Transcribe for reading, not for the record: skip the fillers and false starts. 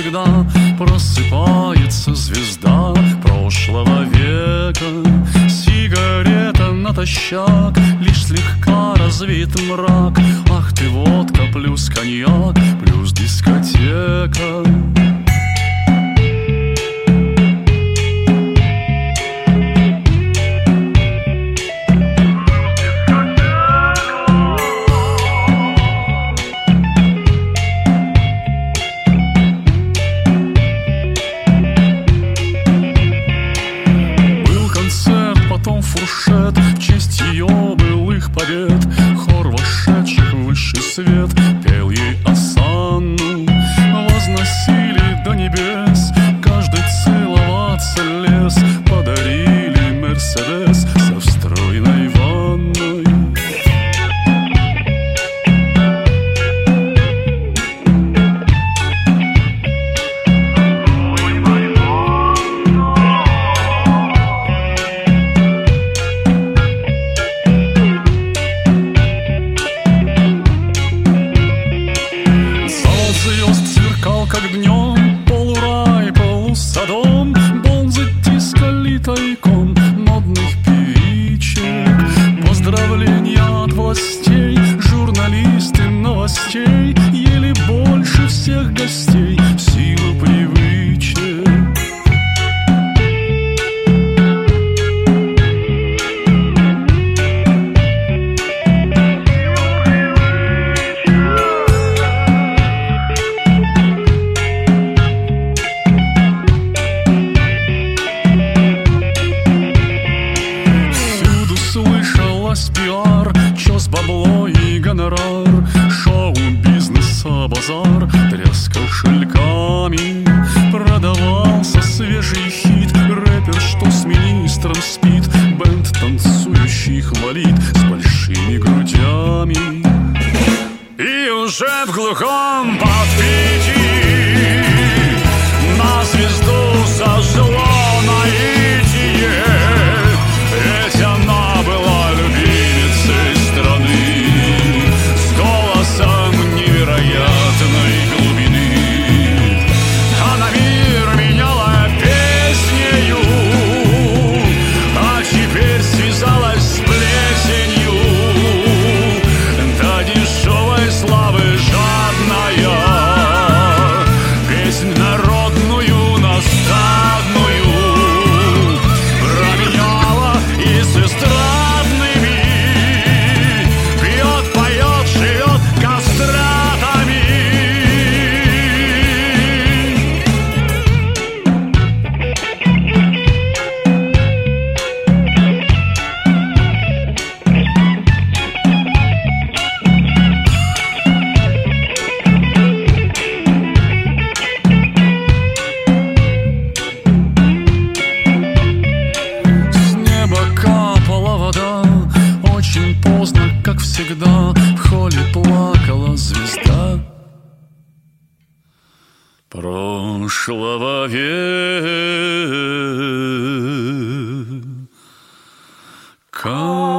всегда просыпается звезда прошлого века. Сигарета натощак, лишь слегка развит мрак. Ах ты, водка плюс коньяк, плюс дискотека. Фуршет в честь ее былых побед. Хор вошедших в высший свет пел ей осанну. Возносили до небес, каждый целоваться лез. Подарили Мерседес со встроенной ванной. Как днем, полурай, полусадом, Бонзы тискали тайком модных певичек. Поздравления от властей, журналисты новостей ели больше всех гостей в силу привычек. Пиар, чёс, бабло и гонорар, шоу-бизнеса базар тряс кошельками. Продавался свежий хит, рэпер, что с министром спит, бэнд танцующих валит с большими грудями. И уже в глухом подпитии на звезду сожжено наитие. Ведь она была любимицей страны, с голосом невероятной глубины. Она мир меняла песнею, а теперь связалась с плесенью. До дешевой славы жадная, песнь народную настадную променяла и с эстрадными. Пьет, поет, живет кастратами. С неба капала вода, очень поздно, как всегда, в холле плакала звезда прошлого века.